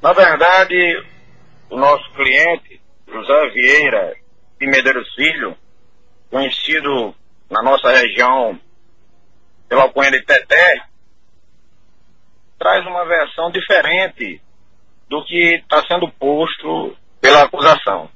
Na verdade, o nosso cliente, José Vieira de Medeiros Filho, conhecido na nossa região pela alcunha de Teté, traz uma versão diferente do que está sendo posto pela acusação.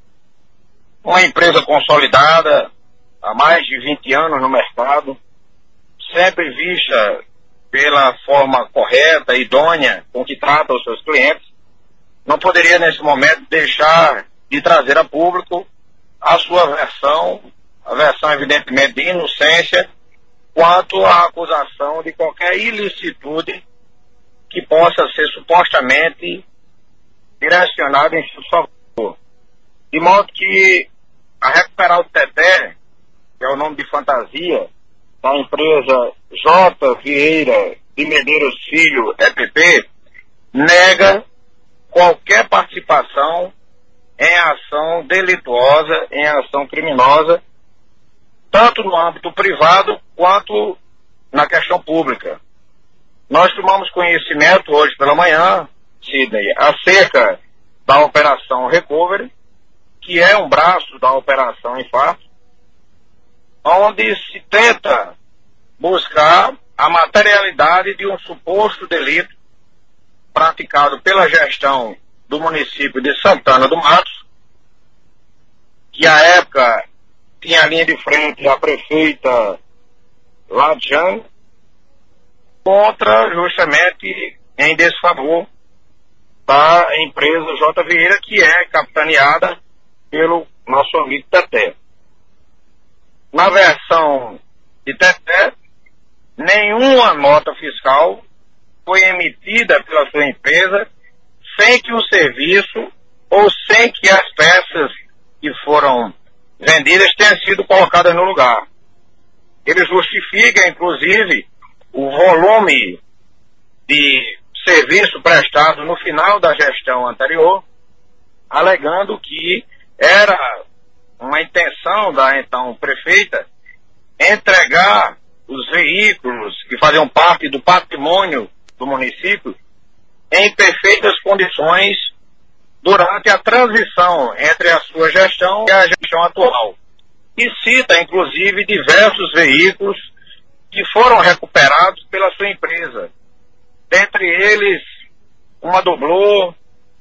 Uma empresa consolidada há mais de 20 anos no mercado, sempre vista pela forma correta, idônea, com que trata os seus clientes, não poderia nesse momento deixar de trazer a público a sua versão, a versão evidentemente de inocência, quanto à acusação de qualquer ilicitude que possa ser supostamente direcionada em seu favor. De modo que a Recuperar o Teté, que é o nome de fantasia da empresa J. Vieira de Medeiros Filho, EPP, nega qualquer participação em ação delituosa, em ação criminosa, tanto no âmbito privado quanto na questão pública. Nós tomamos conhecimento hoje pela manhã, Sidney, acerca da Operação Recovery, que é um braço da Operação Infarto, onde se tenta buscar a materialidade de um suposto delito praticado pela gestão do município de Santana do Matos, que à época tinha a linha de frente a prefeita Ladjan, contra justamente em desfavor da empresa J. Vieira, que é capitaneada pelo nosso amigo Teté. Na versão de Teté, nenhuma nota fiscal foi emitida pela sua empresa sem que o serviço ou sem que as peças que foram vendidas tenham sido colocadas no lugar. Ele justifica, inclusive, o volume de serviço prestado no final da gestão anterior, alegando que era uma intenção da então prefeita entregar os veículos que faziam parte do patrimônio do município em perfeitas condições durante a transição entre a sua gestão e a gestão atual. E cita, inclusive, diversos veículos que foram recuperados pela sua empresa. Dentre eles, uma Doblô,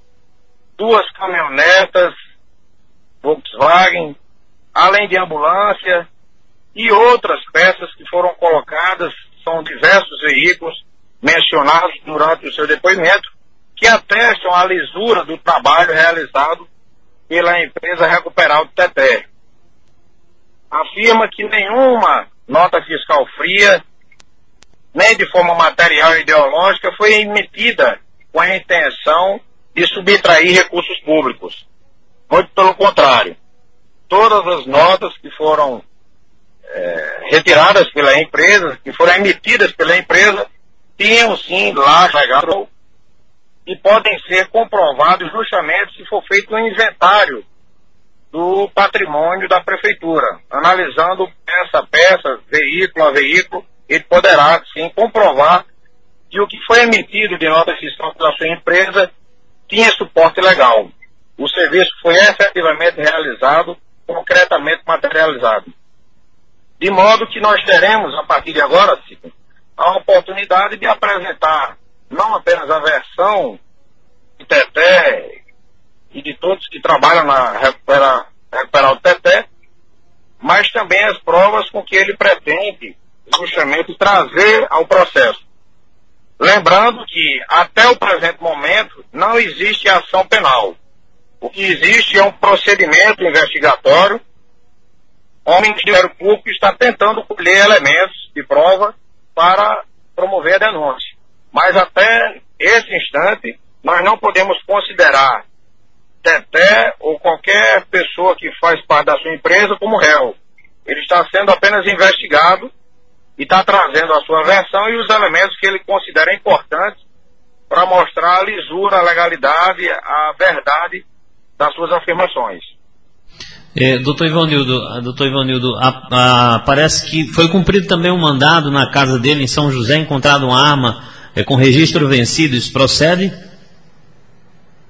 2 caminhonetas Volkswagen, além de ambulância e outras peças que foram colocadas, são diversos veículos mencionados durante o seu depoimento, que atestam a lisura do trabalho realizado pela empresa Recuperar o Teté. Afirma que nenhuma nota fiscal fria, nem de forma material e ideológica, foi emitida com a intenção de subtrair recursos públicos. Muito pelo contrário. Todas as notas que foram retiradas pela empresa, que foram emitidas pela empresa, tinham sim lá chegado e podem ser comprovados justamente se for feito um inventário do patrimônio da prefeitura. Analisando peça a peça, veículo a veículo, ele poderá sim comprovar que o que foi emitido de nota fiscal pela sua empresa tinha suporte legal. O serviço foi efetivamente realizado, concretamente materializado. De modo que nós teremos, a partir de agora, Cico, a oportunidade de apresentar não apenas a versão de Teté e de todos que trabalham na Recuperar o Teté, mas também as provas com que ele pretende justamente trazer ao processo. Lembrando que até o presente momento não existe ação penal. O que existe é um procedimento investigatório onde o Ministério Público está tentando colher elementos de prova para promover a denúncia. Mas até esse instante, nós não podemos considerar Teté ou qualquer pessoa que faz parte da sua empresa como réu. Ele está sendo apenas investigado e está trazendo a sua versão e os elementos que ele considera importantes para mostrar a lisura, a legalidade, a verdade das suas afirmações. Doutor Ivanildo, parece que foi cumprido também um mandado na casa dele em São José, encontrado uma arma com registro vencido, isso procede?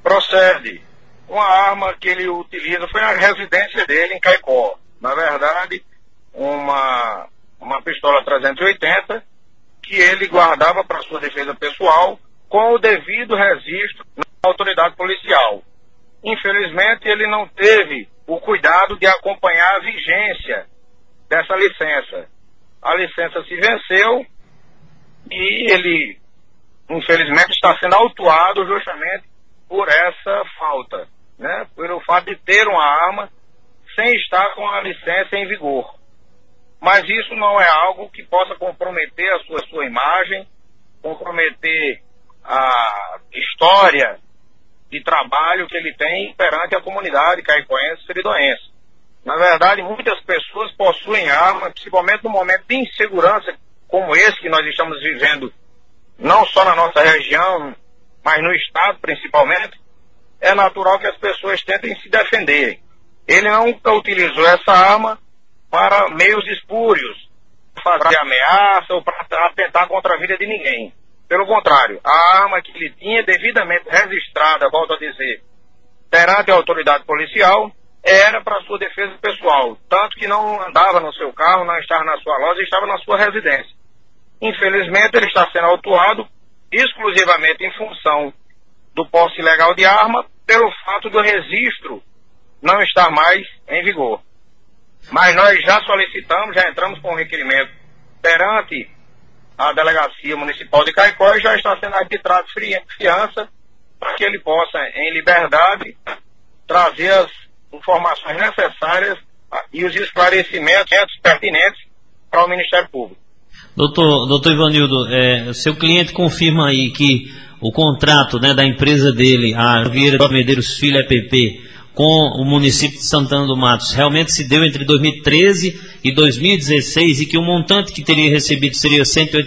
Procede. Uma arma que ele utiliza foi na residência dele em Caicó. Na verdade, uma pistola 380 que ele guardava para sua defesa pessoal com o devido registro na autoridade policial. Infelizmente, ele não teve o cuidado de acompanhar a vigência dessa licença. A licença se venceu e ele, infelizmente, está sendo autuado justamente por essa falta, né? Pelo fato de ter uma arma sem estar com a licença em vigor. Mas isso não é algo que possa comprometer a sua imagem, comprometer a história de trabalho que ele tem perante a comunidade caicoense e seridoense. Na verdade, muitas pessoas possuem arma, principalmente no momento de insegurança como esse que nós estamos vivendo, não só na nossa região, mas no estado principalmente. É natural que as pessoas tentem se defender. Ele nunca utilizou essa arma para meios espúrios, para fazer ameaça ou para atentar contra a vida de ninguém. Pelo contrário, a arma que ele tinha devidamente registrada, volto a dizer, perante a autoridade policial, era para sua defesa pessoal. Tanto que não andava no seu carro, não estava na sua loja, estava na sua residência. Infelizmente, ele está sendo autuado exclusivamente em função do posse ilegal de arma, pelo fato do registro não estar mais em vigor. Mas nós já solicitamos, já entramos com um requerimento perante a Delegacia Municipal de Caicó e já está sendo arbitrado fiança para que ele possa, em liberdade, trazer as informações necessárias e os esclarecimentos pertinentes para o Ministério Público. Doutor Ivanildo, seu cliente confirma aí que o contrato, né, da empresa dele, a Vieira de Medeiros Filho EPP, com o município de Santana do Matos, realmente se deu entre 2013 e 2016 e que o montante que teria recebido seria R$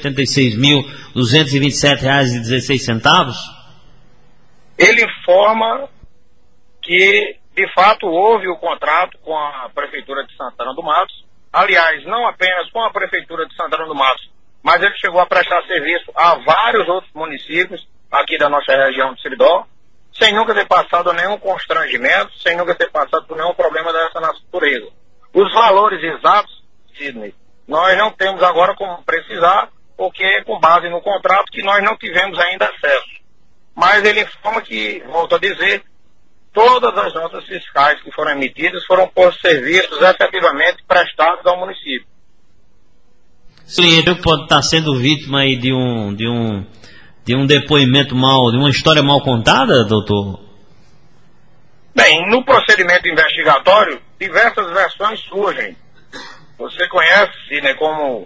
186.227,16? Ele informa que, de fato, houve o contrato com a Prefeitura de Santana do Matos. Aliás, não apenas com a Prefeitura de Santana do Matos, mas ele chegou a prestar serviço a vários outros municípios aqui da nossa região de Seridó, sem nunca ter passado nenhum constrangimento, sem nunca ter passado por nenhum problema dessa natureza. Os valores exatos, Sidney, nós não temos agora como precisar, porque é com base no contrato que nós não tivemos ainda acesso. Mas ele informa que, volto a dizer, todas as notas fiscais que foram emitidas foram por serviços efetivamente prestados ao município. Sim, ele pode estar sendo vítima aí de um depoimento mal, de uma história mal contada, doutor? Bem, no procedimento investigatório, diversas versões surgem. Você conhece, né, como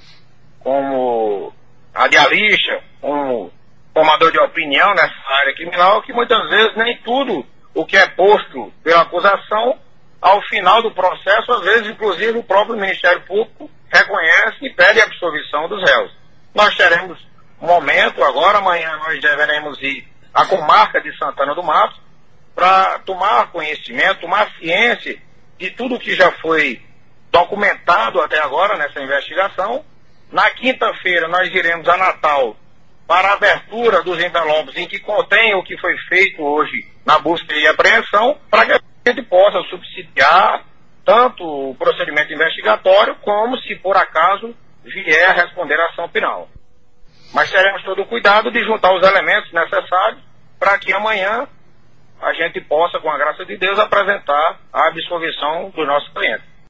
a de Alixa, como formador de opinião nessa área criminal, que muitas vezes nem tudo o que é posto pela acusação, ao final do processo, às vezes, inclusive, o próprio Ministério Público reconhece e pede a absolvição dos réus. Nós teremos um momento, agora, amanhã, nós deveremos ir à comarca de Santana do Mato para tomar conhecimento, tomar ciência de tudo que já foi documentado até agora nessa investigação. Na quinta-feira, nós iremos a Natal para a abertura dos envelopes em que contém o que foi feito hoje na busca e apreensão, para que a gente possa subsidiar tanto o procedimento investigatório, como, se por acaso, vier a responder a ação penal. Mas teremos todo o cuidado de juntar os elementos necessários para que amanhã a gente possa, com a graça de Deus, apresentar a absolvição do nosso cliente.